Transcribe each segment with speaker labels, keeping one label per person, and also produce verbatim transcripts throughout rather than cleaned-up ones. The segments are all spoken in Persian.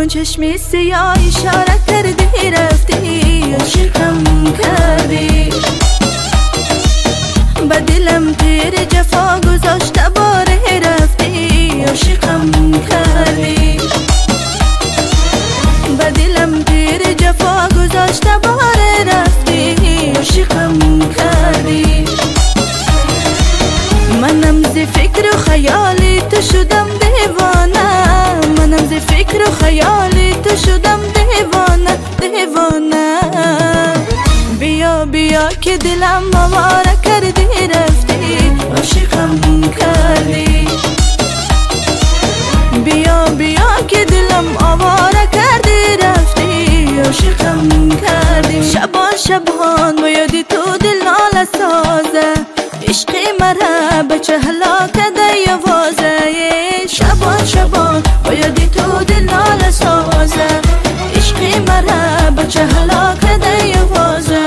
Speaker 1: چشمی سیاه اشاره کردی رفتی عشقم کردی با دلم تیر جفا گذاشته باره رفتی عشقم کردی با دلم تیر جفا گذاشته باره رفتی عشقم کردی منم ز فکر و خیالی تو شدم دیوانه منم ز فکر و خیالی تو شدم دیوانه دیوانه بیا بیا که دلم آواره کردی رفتی عاشقم کردی بیا بیا که دلم آواره کردی رفتی عاشقم کردی شبان شبان با یادی تو دل ناله سازه عشق مرا بچه هلاکه دیوازه شبان شبان با یادی تو دل ناله سازه عشق مرا بچه هلاکه دیوازه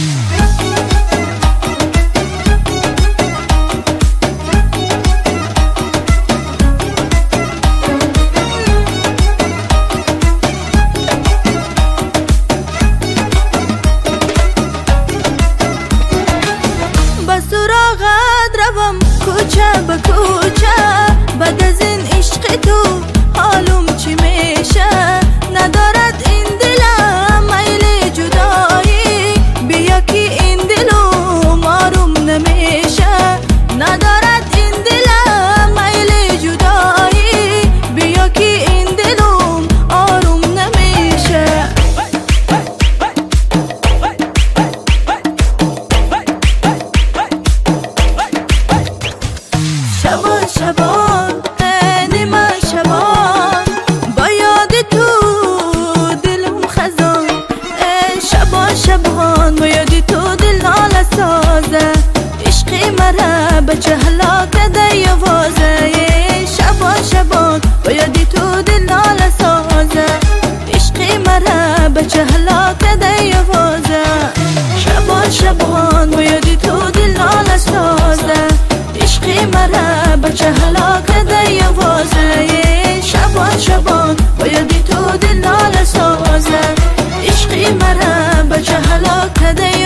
Speaker 1: کوچه به کوچه بعد از این عشق تو حالم چی میشه ندارد این دلم میل جدایی بیا که این دلم آروم نمیشه ندارد این دلم میل جدایی بیا که این دلم آروم نمیشه شبان شبان نیمه شبان با یاد تو دلم خزان شبان شبان با یاد تو دل ناله سازه عشق مرا بچه هلاکه دیوازه شبان شبان با یاد تو دل ناله سازه عشق مرا بچه هلاکه دیوازه شبان شبان با یاد تو دل ناله سازه عشق مرا بچه هلاکه دیوازه شبان شبان با یادی تو دل ناله سازه عشق مرا بچه هلاکه